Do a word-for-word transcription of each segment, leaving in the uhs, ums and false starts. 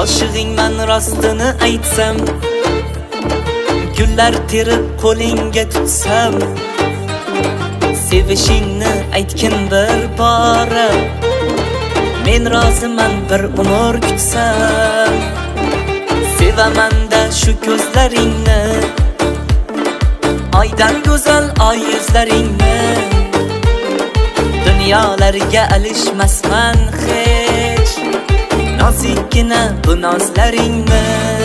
Oshig'ingman rostini aytsam, gullar terib qo'lingga tutsam, sevishingni aytgin bir bora, men roziman bir umr kutsam. Sevaman-da shu ko'zlaringni, oydan go'zal oy yuzlaringni, dunyolarga alishmasman hech, nozikkina bu nozlaringni.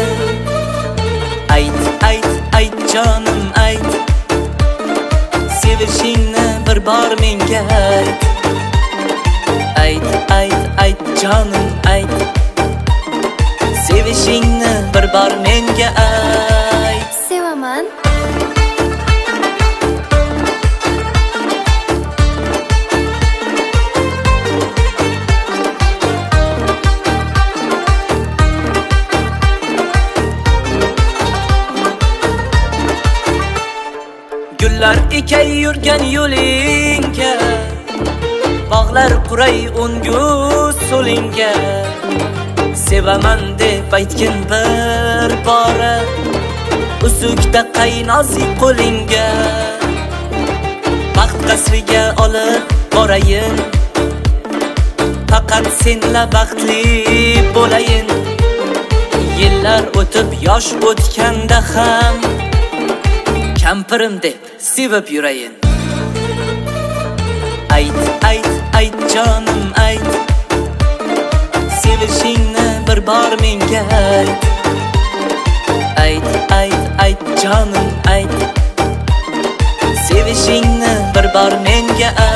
Ayt, ayt, ayt jonim ayt, sevishingni bir bor menga ayt. Ayt, ayt, ayt jonim ayt, sevishingni bir bor menga ayt. Sevaman. Gullar ekay yurgan yo'lingga, bog'lar quray o'ngu so'lingga, sevaman deb aytgin bir bora, uzukda qaynozik qo'lingga. Baxt qasriga olib borayin, faqat senla baxtli bo'layin. Yillar o'tib yosh o'tganda ham, kampirim deb sevib yurayin. Ayt, ayt, ayt jonim ayt, sevishingni bir bor menga ayt. Ayt, ayt, ayt jonim ayt, sevishingni bir bor menga ayt.